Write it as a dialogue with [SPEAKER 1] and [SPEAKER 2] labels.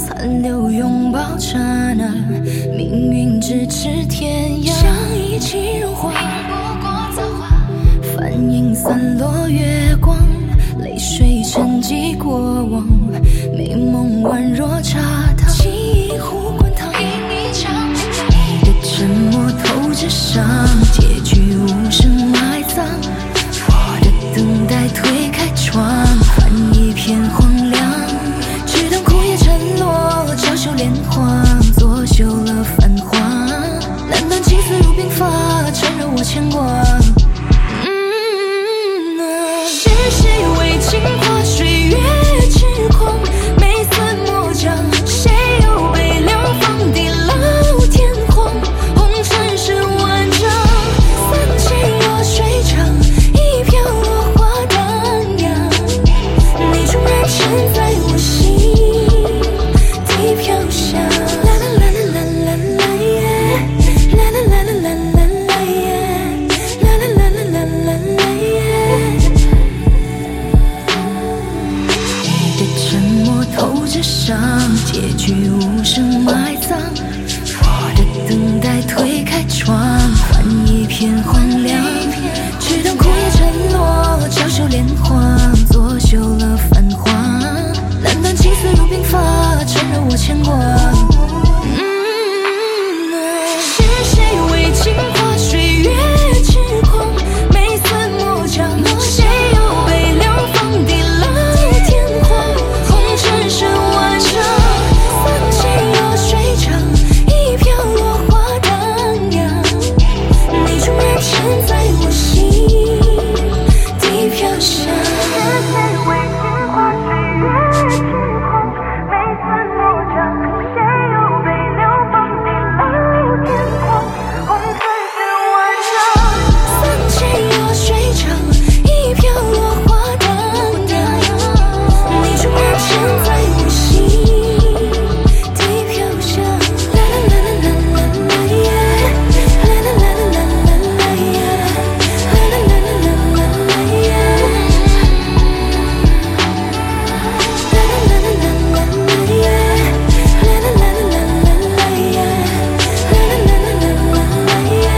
[SPEAKER 1] 残留拥抱刹那，命运咫尺天涯，想一起融化，不过造化，反映散落月光，泪水沉积过往，美梦宛若茶汤，沏一壶滚烫，品一场你的沉默透着伤，结局无声埋葬，我的等待推开窗，换一片荒凉，直等枯叶沉落，娇羞连环，作秀了繁华，难断青丝如鬓发，缠绕我牵挂。是谁为情话水月痴狂，眉似墨掌，谁又被流放地老天荒，红尘是万丈，三千弱水长，一飘落花荡漾，你终然沉在我心底飘香。啦啦啦啦啦啦耶，啦啦啦啦啦啦耶，啦啦啦啦啦啦耶。你的沉默透着伤，结局无声埋葬，我的等待推开窗，换一片荒凉，直等枯叶沉落，娇羞连环，作秀了繁华，难断青丝如鬓发，缠绕我牵挂。是谁为情话水月痴狂，眉似墨掌，谁又被流放地老天荒，红尘是万丈，三千弱水长，一飘落花荡漾，你终然沉在我心底飘香。是谁为情话水月痴狂，眉似墨掌，谁又被流放地老天荒，红尘是万丈，三千弱水长，一飘落花荡漾，你终然沉在我心底飘香。啦啦啦啦啦啦耶，啦啦啦啦啦啦耶，啦啦啦啦啦啦耶，啦啦啦啦啦啦耶，啦啦啦啦啦啦耶，啦啦啦啦啦啦耶。